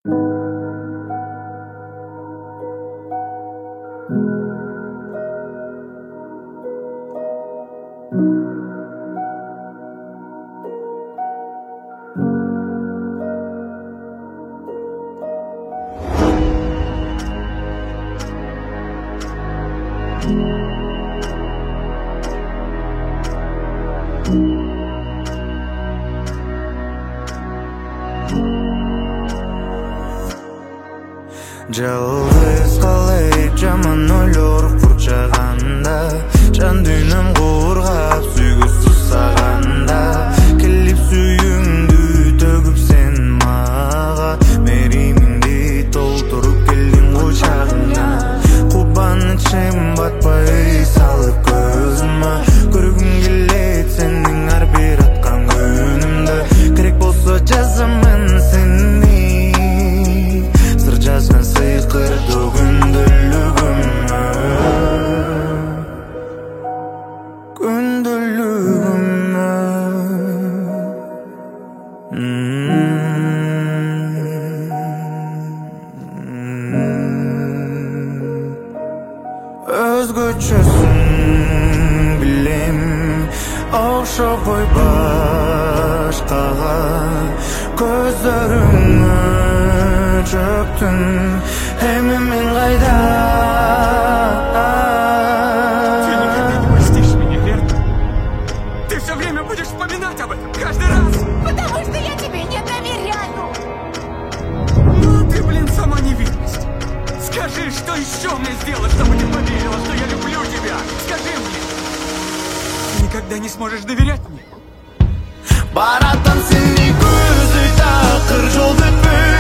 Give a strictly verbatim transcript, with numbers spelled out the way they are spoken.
Жалғыз қалайып жаман ойлар құрчағанда, жан дүйнім қорғап сүйгісіз сағанда, келіп сүйіңді төгіп сен маға, мерейіміңді толтырып келдің ғой шағына. Қубанышым батпай салып көзіме, көргім келеді сенің әрбір атқан күнімді. Керек болса жазамын сені, сыр жазған сыйқырды күнділігіме, күнділігіме. Өзгөчөсүн билем, окшобой башкага, көздөрүңө чөктүн, эми мен кайда? Ты никогда не простишь меня, верно? Ты все время будешь вспоминать об этом, каждый раз. Потому что я тебе не доверяю. Ну ты, блин, сама невинность. Скажи, что еще мне сделать, чтобы ты поверила, что я люблю тебя? Скажи мне. Ты никогда не сможешь доверять мне. Баратам сени көзі тақыр жол бітпей,